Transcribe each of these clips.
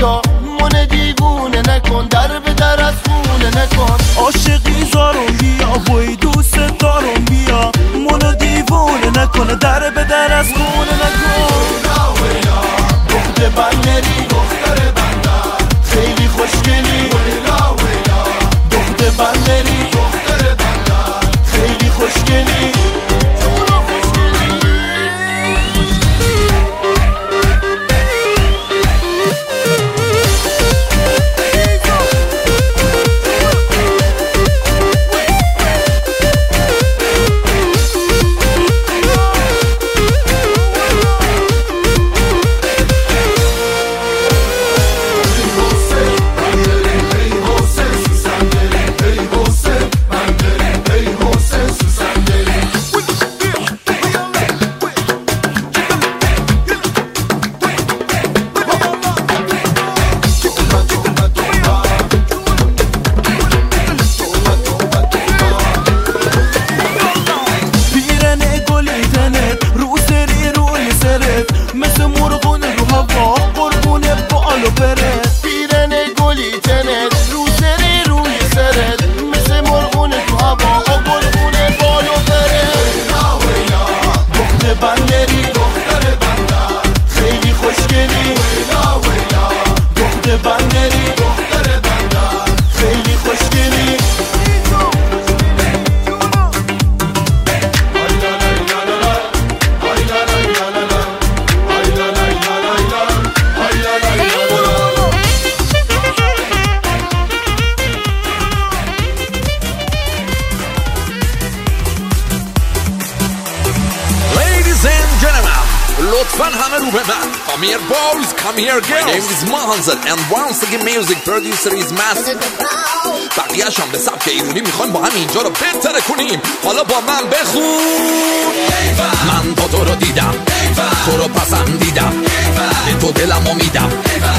بیا من دیوونه نکن، در به در از خونه نکن. عاشقی زارم بیا بوی دوست دارم بیا منو دیوونه نکنه، در به در از خونه نکن. دختر بندری دختر بندر خیلی خوشگلی، دختر بندری دختر بندر خیلی خوشگلی. Come here boys, come here girls. My name is Mahanzad and once again music producer is Master. بقیه‌اش هم به سبک ایرونی میخوایم با هم اینجا رو بهتر کنیم. حالا با من بخون. من با تو رو دیدم، تو رو پسندیدم، به تو دلمو میدم.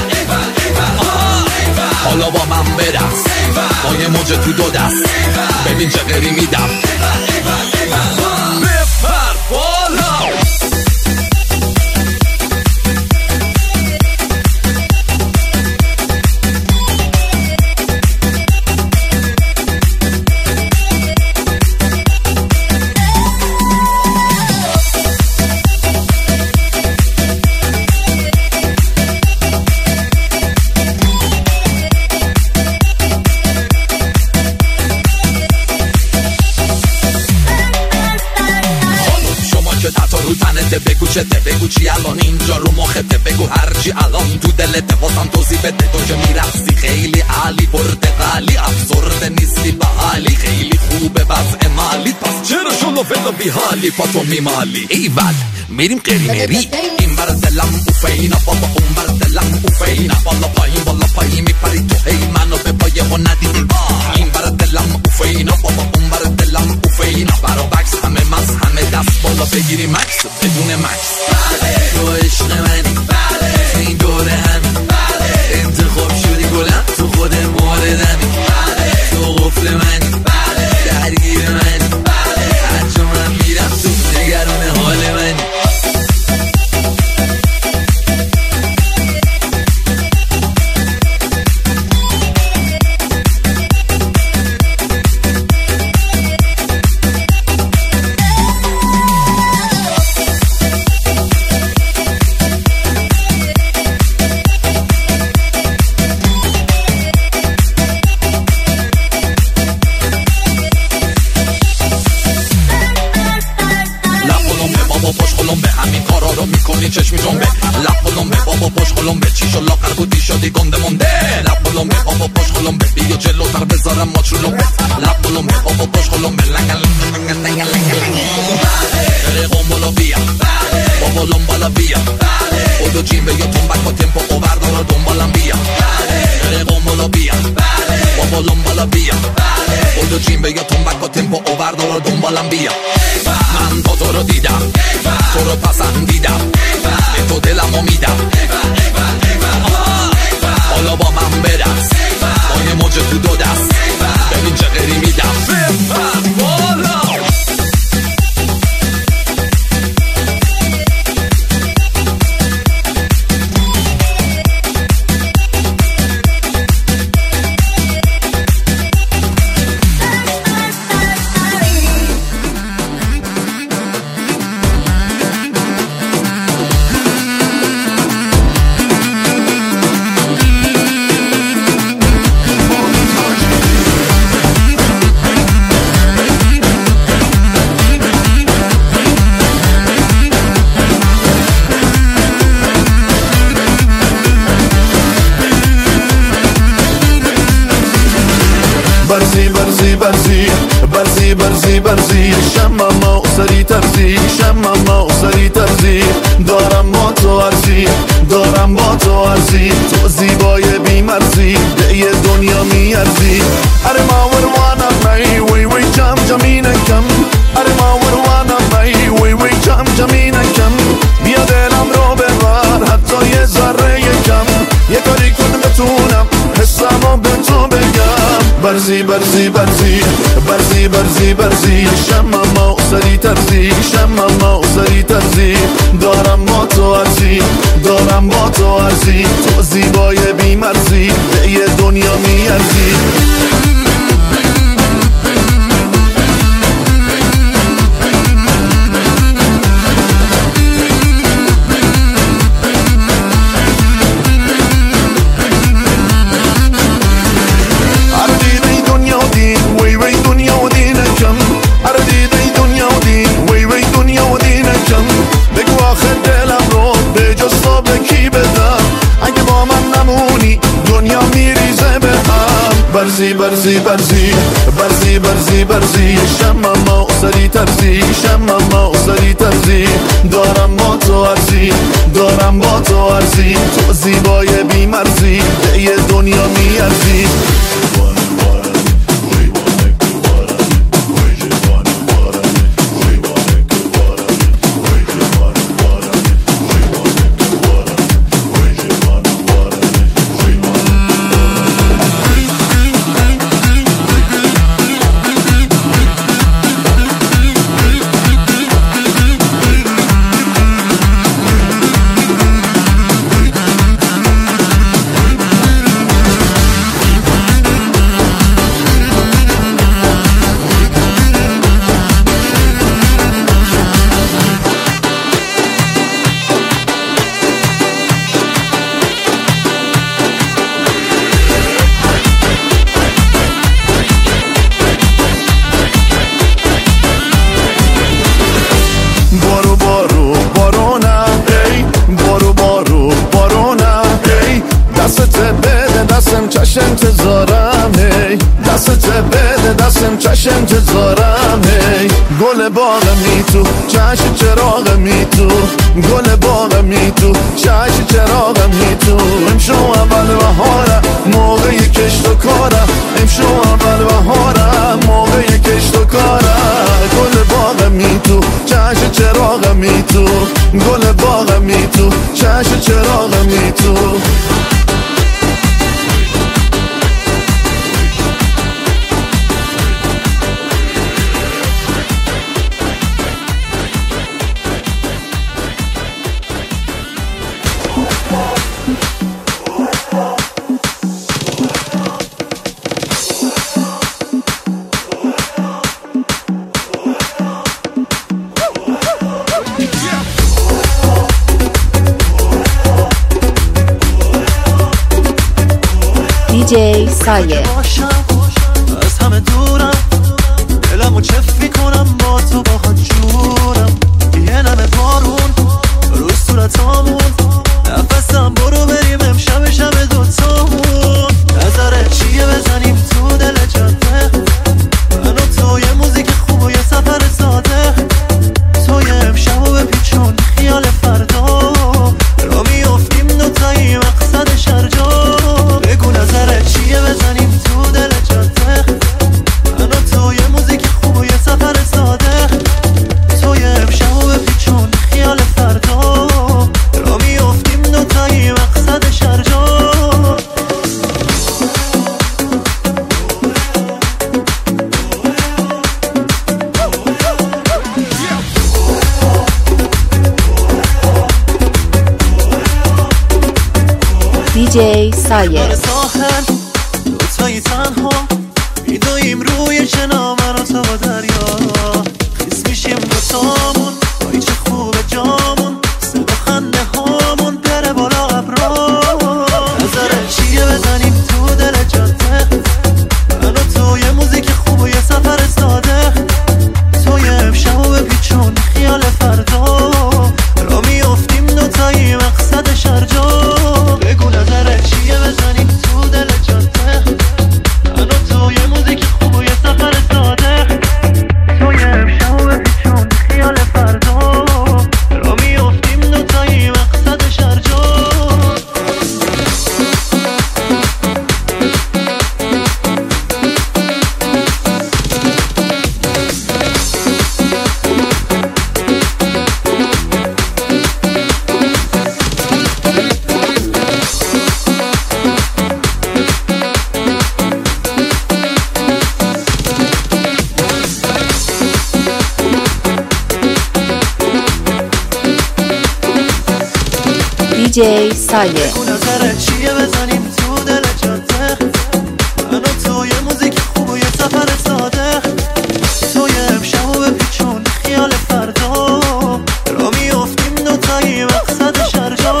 حالا با من برقص، با یه موج تو دو دست، ببین چه غری میدم. بپر بالا. بگو چته، بگو چی الان اینجا رو مخته، بگو هرچی الان تو دلته واسم توضیح بده. تو که میرقصی خیلی عالی، پرتقالی، افسرده نیستی به حالی، خیلی خوبه وضع مالی، پس چرا شلو فدا بی حالی پاتو میمالی. ایول میریم قریمری، این بر دلم اوفینا، بابا اون بر دلم اوفینا، بالا پایین میپری تو هی منو به پایه و ندیدی. این بر دلم اوفینا، بابا اون بر دلم اوفینا، برا بکس همه مز همه دست بالا بگیری مکس بدون مکس. تو عشق منی، این دوره همین، انتخاب شدی گلم تو خود موردمی، تو قفل منی، درگیر منی، هر جا من میرم تو نگران حال منی. چشمی جنبه لب قلمبه بابا پشت قلمبه چی شو لاغر بودی شدی گنده مونده. لب قلمبه بابا پشت قلمبه بیا جلوتر بذارم ماچو لمبه. لب قلمبه بابا پشت قلمبه لنگل قنبالا بیا بابا لنبالا بیا خودو جیم بیا تنبک با تمپو اووردارا دنبالم بیا. قنبالا بیا بابا لنبالا بیا خودو جیم بیا تنبک با تمپو اووردارا دنبالم بیا. من با تو رو دیدم، تو رو پسندیدم، به تو دلمو میدم. حالا با من برقص، با یه موج تو دو دست، ببین چه غری میدم. بپر بالا. برزی برزی برزی برزی برزی برزی شمم و سری ترزی شمم و سری ترزی دارم با تو عرضی دارم با تو عرضی تو زیبای بیمرزی به یه دنیا میارزی اره ما وروانم می وی وی جم جمی نکم اره ما وروانم می وی وی جم جمی نکم بیا دلم رو ببر حتی یه ذره یکم یه کاری کن بتونم حسمو به تو بگم برزی برزی برزی برزی برزی برزی شمم و سری ترزی شمم و سری ترزی دارم با تو عرضی دارم با تو عرضی تو زیبای بیمرزی به یه دنیا میارزی برزی برزی برزی برزی برزی برزی شمم و سری ترزی شمم و سری ترزی دارم با تو عرضی دارم با تو عرضی تو زیبای بیمرزی به یه دنیا میارزی انتظارم هی دستت بده دستم چش انتظارم هی گل باغ می تو چش چراغ می تو گل باغ می تو چش چراغ می تو امشو اول بهارم موقع کشت و کارم امشو اول بهارم موقع کشت و کارم گل باغ می تو چش چراغ می تو گل باغ می تو چش چراغ می تو DJ سایه از همه دورم دلمو چف میکنم با تو با خود جورم یه نمه بارون رو صورتامون نفسم برو بریم امشب شب دوتامون نظره چیه بزنیم تو دل جاده من و تو یه موزیک خوب و یه سفر ساده تو یه امشب و بپیچون خیال فردا را میافتیم دوتایی مقصد شرجا بگو نظره چیه بزنیم تو دل جاده من و تو یه موزیک خوب و یه سفر ساده تو یه امشب و بپیچون خیال فردا را میافتیم دوتایی مقصد شرجا DJ سایه ساحل دوتایی تنها میدویم روی شنا من و تو با دریا خیس میشیم دوتامون وای چه خوبه جامون صدا خنده هامون بره بالا ابرا نظره چیه بزنیم تو دل جاده من و تو یه موزیک خوب و یه سفر ساده تو یه امشب و بپیچون خیال فردا را میافتیم دوتایی مقصد شرجا بگو نظره چیه بزنیم تو دل جاده من و تو یه موزیک DJ سایه. بگو نظرت چیه بزنیم تو دل جاده، من و تو یه موزیک خوب و یه سفر ساده، تو یه امشب و بپیچون خیال فردا، را میافتیم دوتایی مقصد شرجا.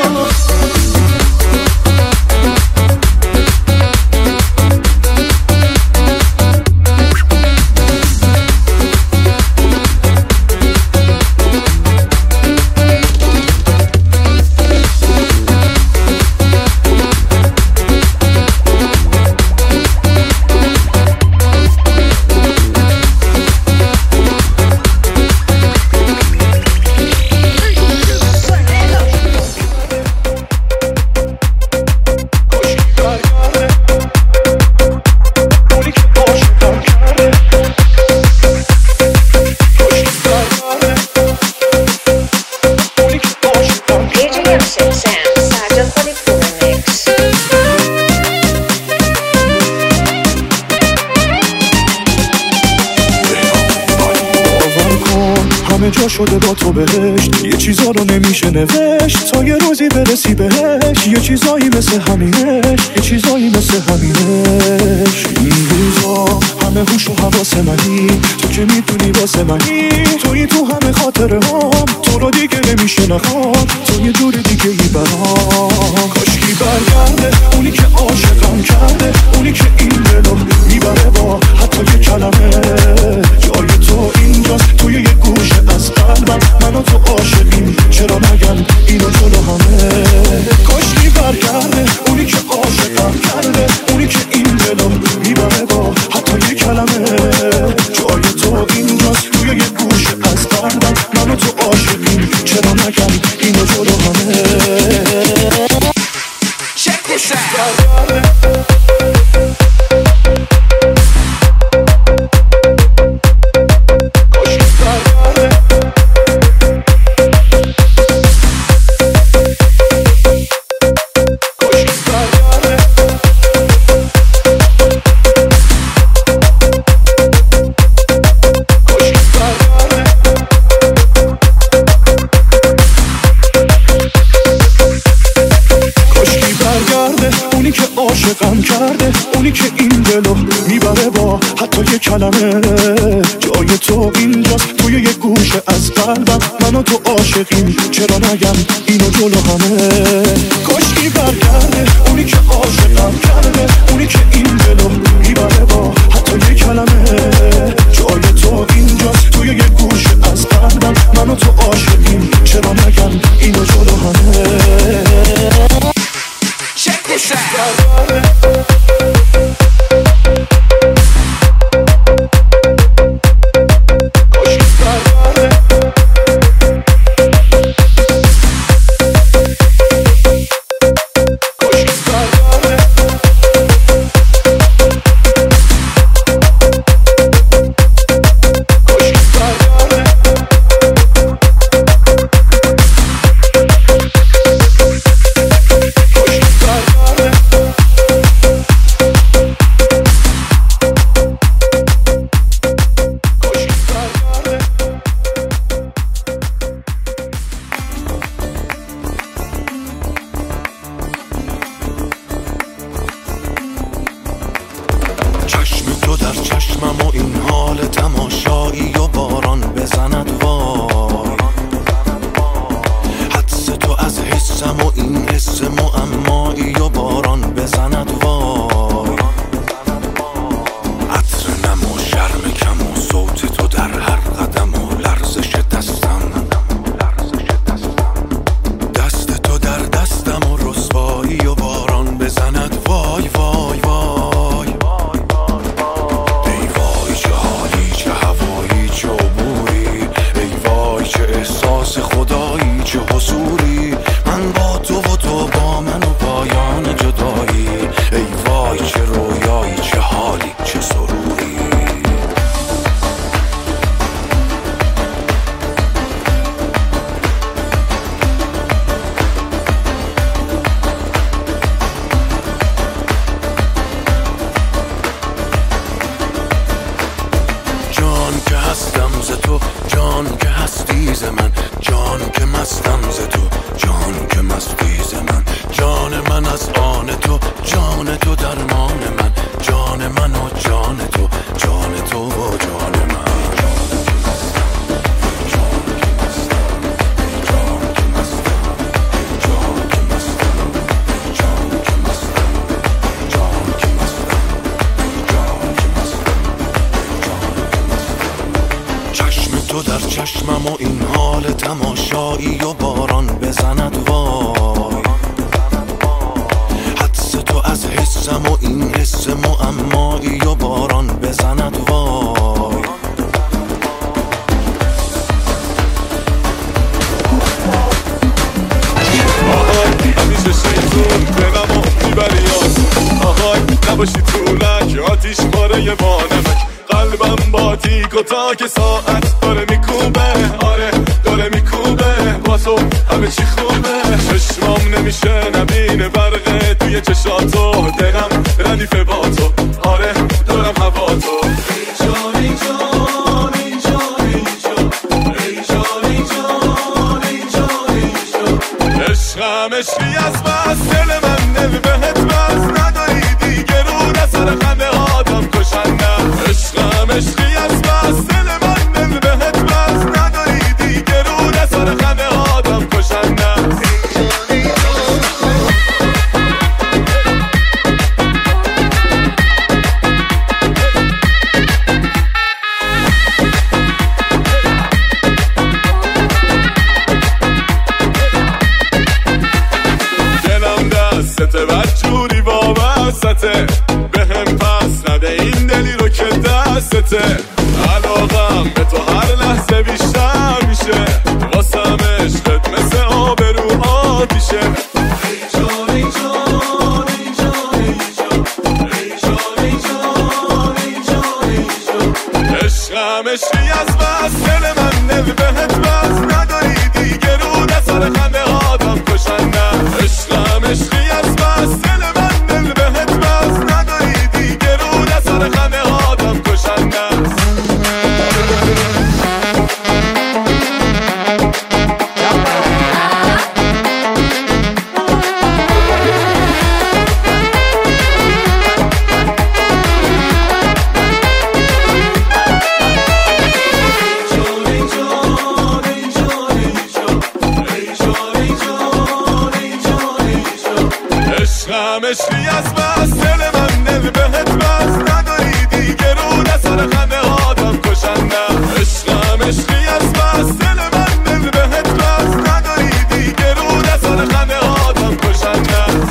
جا شده با تو بهشت، یه چیزا رو نمیشه نوشت تا یه روزی برسی بهش، یه چیزایی مثل همینش، یه چیزایی مثل همینش. این روزا همه هوش و حواس منی، تو که میدونی واسه منی، توی تو همه خاطره هم، تو رو دیگه نمیشه نخواد، تو یه جور دیگه ای برام. کاشکی برگرده اونی که عاشقم کرده، اونی که این دلو میبره با حتی یه کلمه، جای تو اینجاست توی یه گوشه از قلبم، من و تو عاشقیم چرا نگم اینو جلو همه. کاشکی برگرده اونی که عاشقم کرده، اونی که این دلو میبره با حتی یه کلمه، جای تو اینجاست توی یه گوشه از قلبم، من و تو عاشقیم چرا نگم اینو جلو همه. Check this out. عاشقم کرده اونی که این دلو میبره با حتی یه کلمه، جای تو اینجاست توی یه گوشه از قلبم، من و تو عاشقیم چرا نگم اینو جلو همه. کاشکی برگرده اونی که عاشقم کرده، اونی که این دلو میبره با حتی یه کلمه، جای تو اینجاست توی یه گوشه از قلبم، من و تو عاشقیم چرا نگم اینو جلو همه. Check this out. خدایی چه حضوری، من با تو و تو با من و پایان چشمم و این حال تماشایی و باران بزند وای، حدس تو از حسم و این حس معمایی و باران بزند وای. آهای همیشه شیطون دلم و میبری آسون، آهای نباشی طولک آتیش پاره وانمک، قلبم با تیک و تاک ساعت داره میکوبه، آره داره میکوبه با تو همه چی خوبه، چشمام نمیشه نبینه برقه توی چشاتو، دلم ردیفه با تو، آره دارم هوا تو. عشقم عشقی از بس دل من دل بهت بس نداری دیگه رو نسر خنده آدم کشندم، عشقم عشقی از بس دل من دل بهت بس نداری دیگه رو نسر خنده آدم کشندم. بهم پس نده این دلی رو که دستته، علاقم به تو هر لحظه بیشتر میشه، واسم عشقت مثل آب رو آتیشه. عشقم عشقی از بس دل من دل بهت بس نداری دیگه رو نسر خنده آدم کشندم، عشقم عشقی از بس دل من دل بهت بس نداری دیگه رو نسر خنده آدم کشندم. عشقم عشقی از بس دل من دل بهت بس نداری دیگه رو نسر خنده آدم کشندم، عشقم عشقی از بس دل من دل بهت بس نداری دیگه رو نسر خنده آدم کشندم.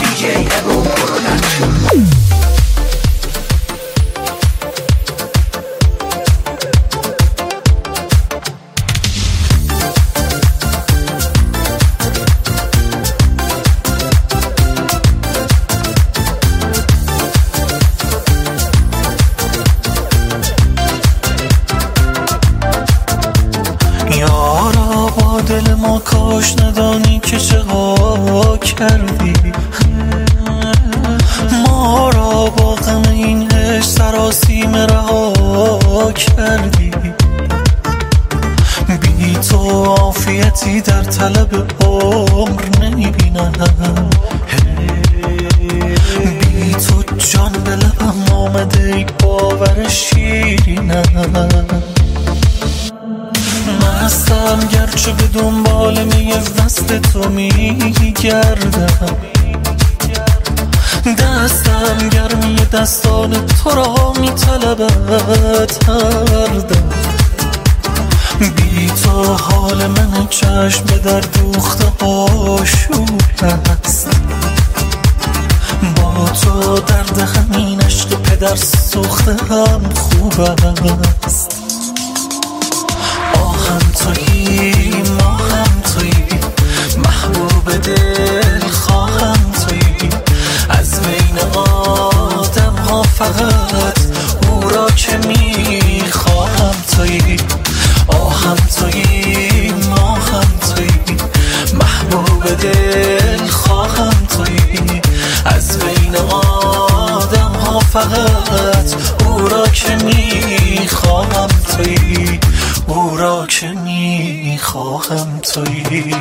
یارا با دل ما کاش ندانی که چقا کردی، ما را با غم این عشق سراسیم رها کردی، بی تو عافیتی در طلب عمر نمیبینم، بی تو جان به لبم آمده ای باور شیرینم، مستم گرچه به دنبال می وصل تو میگردم، دستم گرمی دستان تو را میطلبد هر دم، بی تو حال من چشم به در دوخته آشوب است، با تو درد همین عشق پدر سوخته هم خوب است. آهم تویی ما هم تویی محبوب دل خواهم تویی، از بین آدم ها فقط او را که میخواهم تویی، آهم تویی ما هم تویی محبوب دل خواهم تویی، از بین آدم ها فقط او را که میخواهم تویی، او را که میخواهم تویی.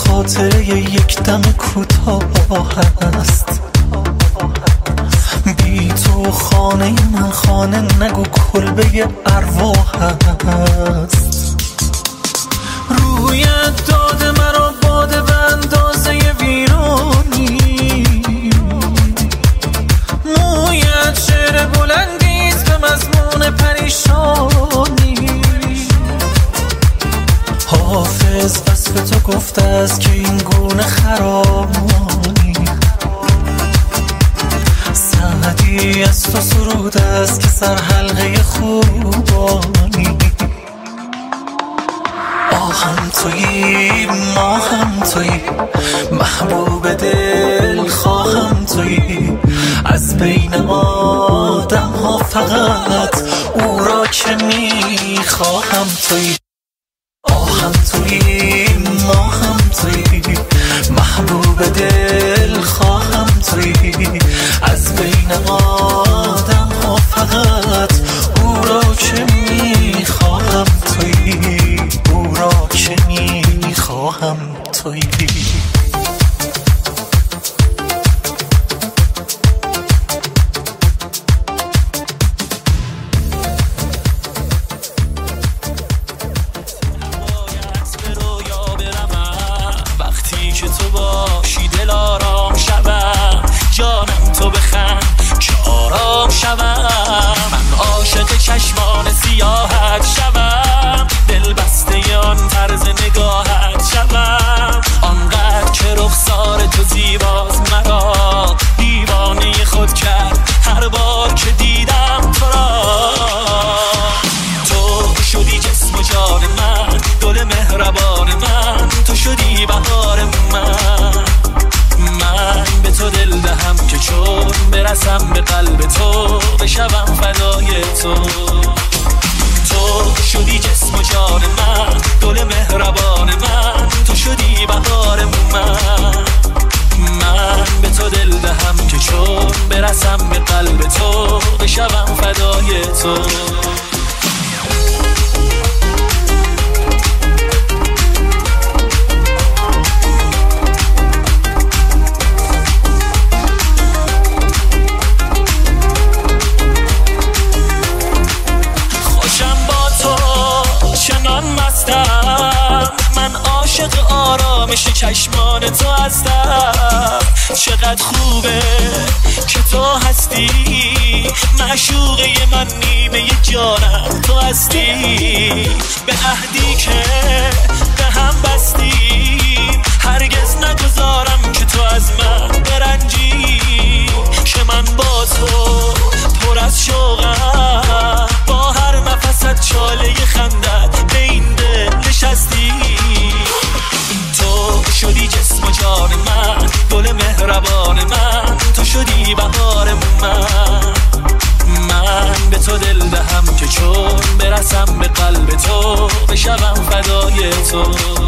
خاطره یک دم کوتاه است. بی تو خانه من خانه نگو کلبه ارواح است. رویت داده مرا باده به اندازه ویرانی، مویت شعر بلندیست به مضمون پریشانی. حافظ وصف تو گفته است که این گونه خرامی، سعدی از تو سرود است که سر حلقه خوبانی. آهم تویی ماهم تویی، محبوب دل خواهم تویی، از بین آدم ها فقط او را که میخواهم تویی. آهم تویی ماهم تویی، محبوب دل خواهم تویی، از بین آدم ها فقط او را که میخواهم تویی، او را که میخواهم تویی. من عاشق چشمان سیاحت شوم، دل بسته آن طرز نگاهت شوم، آنقدر که رخسار تو زیباز مرا دیوانه خود کرد هر بار که دیدم تو را. تو شدی جسم و جان من، گل مهربان من، تو شدی بهار من. من به تو دل دهم که چون برسم به قلب تو بشوم فدای تو. تو شدی جسم و جان من، گل مهربان من، تو شدی بهار من. من به تو دل دهم که چون برسم به قلب تو بشوم فدای تو. من عاشق آرامش چشمان تو هستم. چقدر خوبه که تو هستی، معشوقه من نیمه جانم تو هستی. به عهدی که به هم بستیم هرگز نگذارم که تو از من برنجی. که من با تو پر از شوقم، با هر نفست چاله خندت به این دل نشستی. تو شدی جسم و جان من، گل مهربان من، تو شدی بهار من. من به تو دل دهم که چون برسم به قلب تو بشوم فدای تو.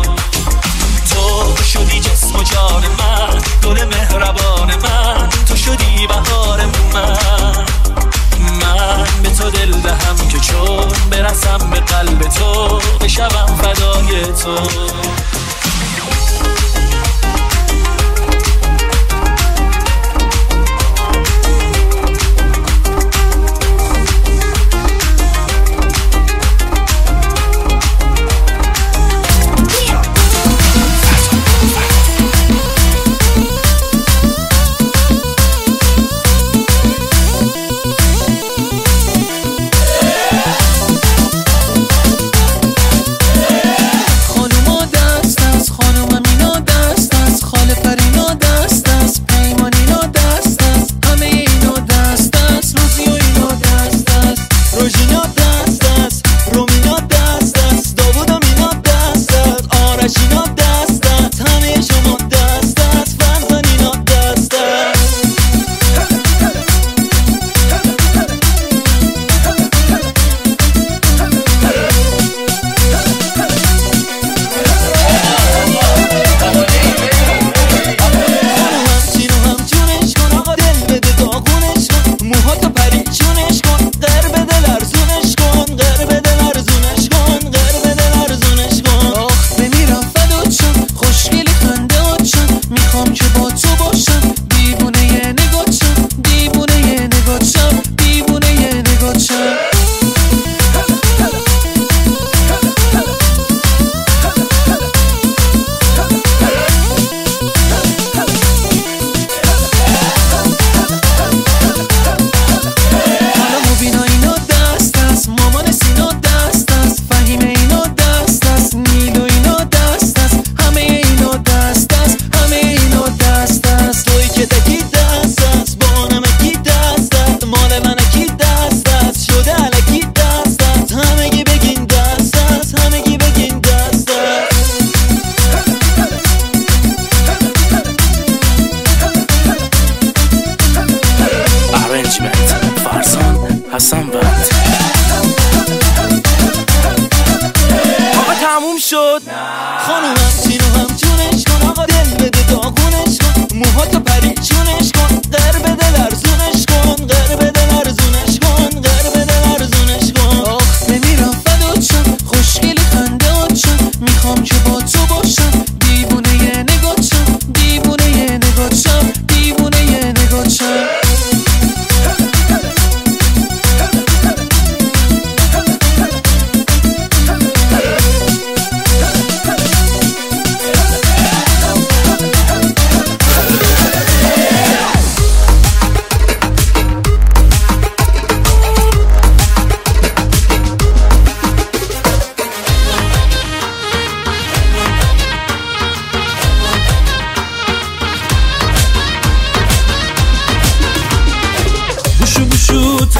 تو شدی جسم و جان من، گل مهربان من، تو شدی بهار من. من به تو دل دهم که چون برسم به قلب تو بشوم فدای تو. DJ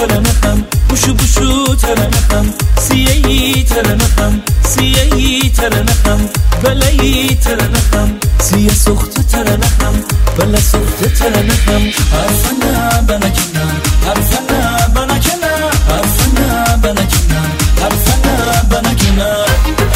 ترنخم بوشو بوشو ترنخم سیهی ترنخم سیهی ترنخم بلایی ترنخم سیه سخت ترنخم بلا سخت ترنخم حرفنا بنکنم حرفنا بنکنم حرفنا بنکنم حرفنا بنکنم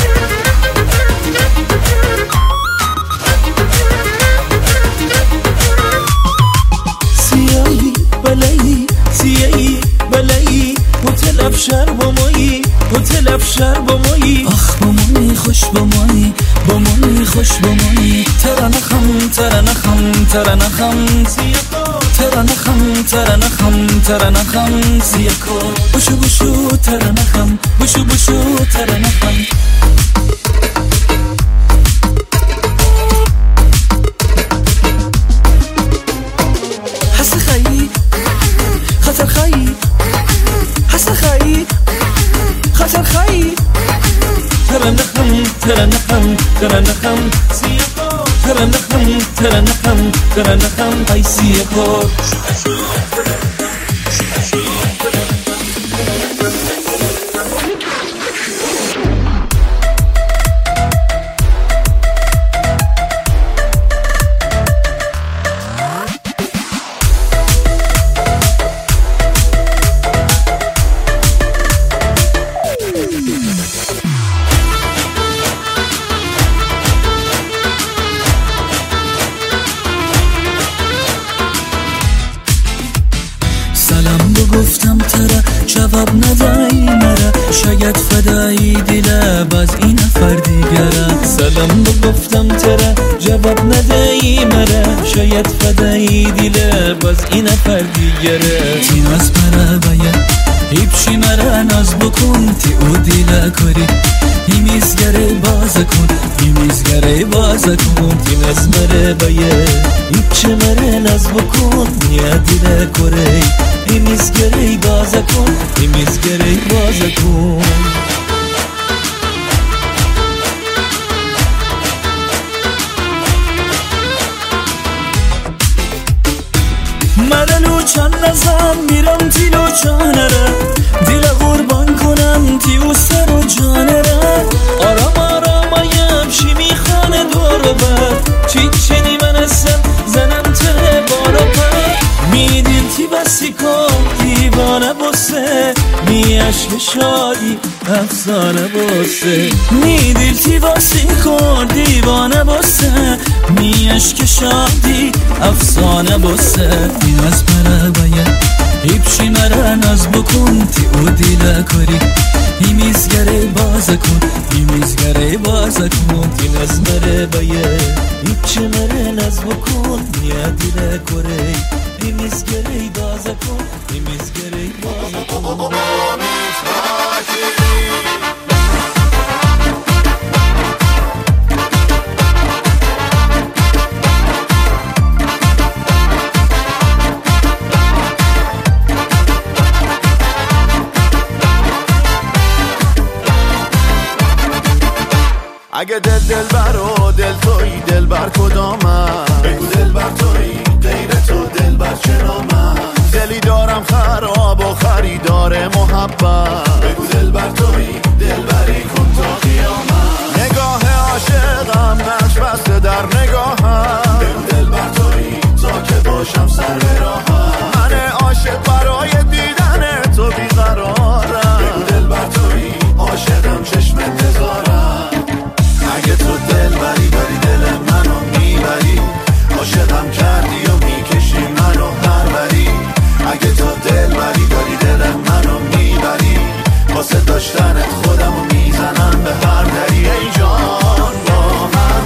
سیهی بلایی سیهی بلایی هتل افشار با مایی هتل افشار با مایی آخ با مایی خوش با مایی با مایی خوش با مایی ترنخم ترنخم ترنخم سیاکو ترنخم ترنخم ترنخم سیاکو بوشو بوشو ترنخم بوشو بوشو ترنخم حس خیی خطر خیی حس خیی خطر خیی ترنخم ترنخم ترنخم سیاکو ترنخم ترنخم ترنخم ای سیاکو گفتم تره جواب ندهی مره شاید فدایی دله باز این نفر دیگره سلام گفتم تره جواب ندهی مره شاید فدایی دله باز این نفر دیگره تی ناز پره باید هیپشی مره ناز بکن تی او دیله کاری میزگره باز کن میزگره باز کن تی ناز مره باید هیپشی مره ناز بکن نیا دیله کاری میزگره باز کن میزگره باز کن منو چند نزم میرم تیلو چانره دیل قربان کنم تیو سر و جانره آرام آرام ایم شی میخانه دور بر چی چنی من هستم زنم ته بارا پر میدیل تی بسی کن دیوانه بسه می عشق شادی افسانه بسه میدیل تی بسی کن دیوانه بسه می عشق شادی افسانه بسه این از مره باید هیپشی مره ناز بکن تی او دیله کاری میزگره باز کن میزگره باز کن این از مره باید هیپشی مره ناز بکن نیا دیله کاری میزگره باز کن میزگره باز کن اگه دل بر و دل تویی دل بر کدامم بگو دل بر تویی غیر تو دل بر چرامم دلی دارم خراب و خریدار محبت بگو دل بر تویی دل بری کن تا قیامت نگاه عاشقم نقش بسته در نگاهم بگو دل بر تویی تا که باشم سر به راهم من عاشق برای دیدن تو بیقرارم بگو دل بر تویی عاشقم چشم انتظارم اگه تو دل بری داری دل منو میبری عاشقم کردی و میکشی منو هر بری اگه تو دل بری داری دل منو میبری واسه داشتنت خودمو میزنم به هر دری ای جان با من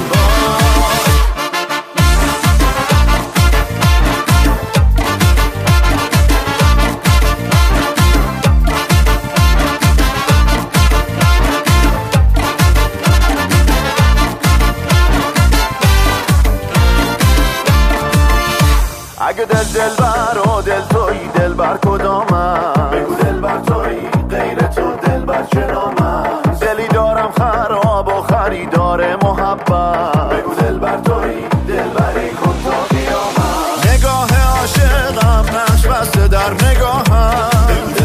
اگه دل بر و دل تویی دل بر کدامم بگو دل بر تویی غیر تو دل بر چرامم دلی دارم خراب و خریدار محبت بگو دل بر تویی دل بری کن تا قیامت نگاه عاشقم نقش بسته در نگاهم بگو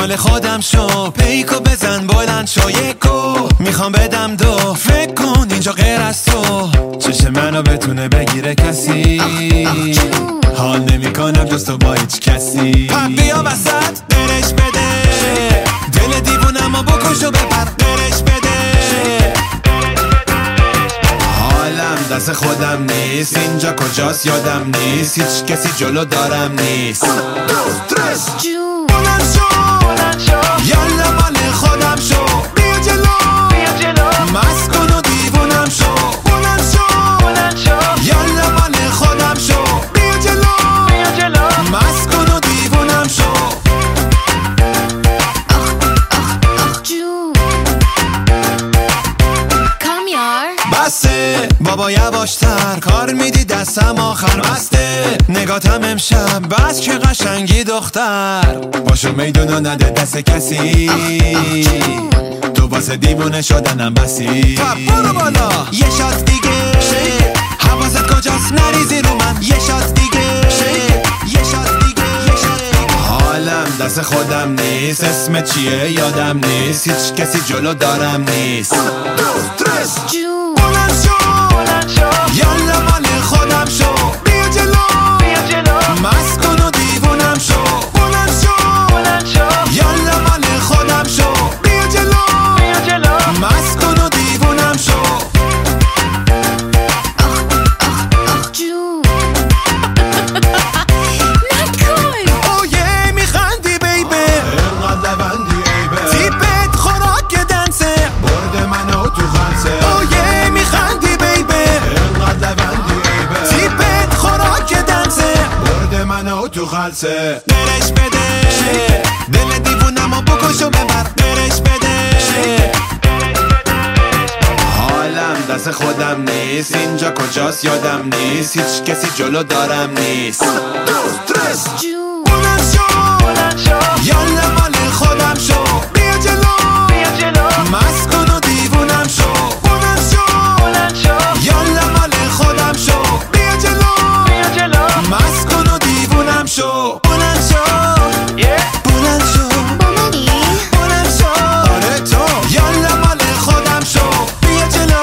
مال خودم شو، پیکو بزن بلند شو، یکو میخوام بدم دو، فکر کن اینجا غیر از تو چشم منو بتونه بگیره کسی، حال نمی کنم جز تو با هیچ کسی. بیا وسط برش بده، دل دیوونم رو بکش و ببر، برش بده. حالم دست خودم نیست، اینجا کجاست یادم نیست، هیچ کسی جلو دارم نیست. بلند شو یالا مال خودم شو، بیا جلو مست کن و دیوونم شو. بلند شو یالا مال خودم شو، بیا جلو مست کن و دیوونم شو. بسه بابا یواشتر، کار میدی دستم آخر بسته، نگاتم امشب بس که قشنگی دختر، باشو میدونو نده دست کسی، تو واسه دیوونه شدنم بسی. برو بالا یه شات دیگه، حواست کجاست نریزی رو من، یه شات دیگه، یه شات دیگه. حالم دست خودم نیست، اسم چیه یادم نیست، هیچ کسی جلو دارم نیست. بلند شو یالا مال خودم شو، بیا جلو مست کن و دیوونم شو. بلند شو یالا مال خودم شو، بیا جلو مست کن و دیوونم شو. اوه میخندی بیبه، اینقدر لبندی ایبه، تیپت خوراک دنسه، برد منو تو خلصه. اوه میخندی بیبه، اینقدر لبندی ایبه، تیپت خوراک دنسه، برد منو تو خلصه. برش بده دل دیوونمو بکش و ببر، برش بده. حالم دست خودم نیست، اینجا کجاست یادم نیست، هیچ کسی جلو دارم نیست. بلند شو یالا مال خودم شو، بیا جلو مست کن و دیوونم شو. بلند شو یالا مال خودم شو، بیا جلو مست کن و دیوونم شو. بلند شو آره تو یالا مال خودم شو، بیا جلو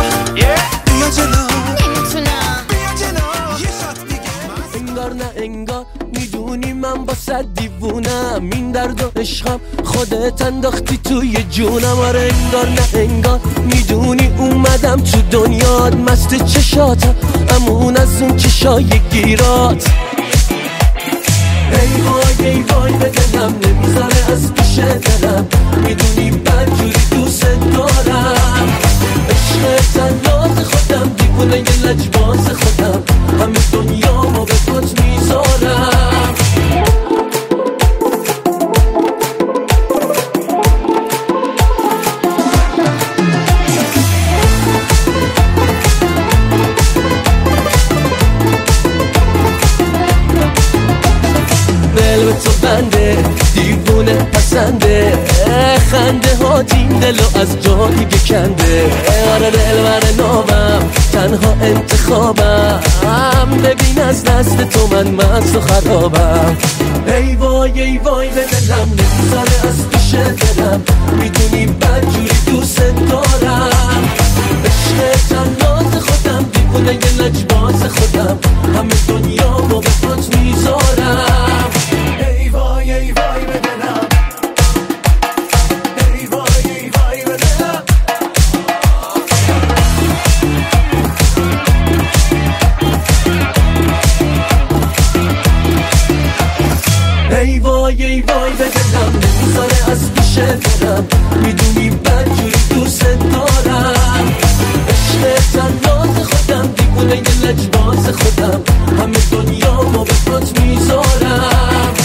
نمیتونم. بیا جلو یه شات دیگه. انگار نه انگار میدونی من با صد دیوونم، این درد و عشقم خودت انداختی توی جونم. آره انگار نه انگار میدونی اومدم تو دنیات، مست چشاتم امون از اون چشای گیرات. ای وای به دلم نمیذاره از پیش دلم، میدونی بدجوری دوست دارم. عشق تنات خودم، دیوونه یه لجباز خودم، همه دنیامو به پات میذارم. دل به تو بنده، دیوونه پسنده، خنده ها این دلو از جا دیگه کنده. آره دل بر نابم تنها انتخابم، ببین از دست تو من مست و خرابم. ای وای به دلم نمیذاره از پیش دلم، میدونی بدجوری دوست دارم. عشق تنات خودم، دیوونه یه لجباز خودم، همه دنیامو به پات میذارم. ای وای به دلم، ای وای به دلم. ای وای به دلم نمیذاره از پیش دلم، میدونی بدجوری دوست دارم. عشق تنات خودم، دیوونه یه لجباز خودم، همه دنیامو به پات میذارم.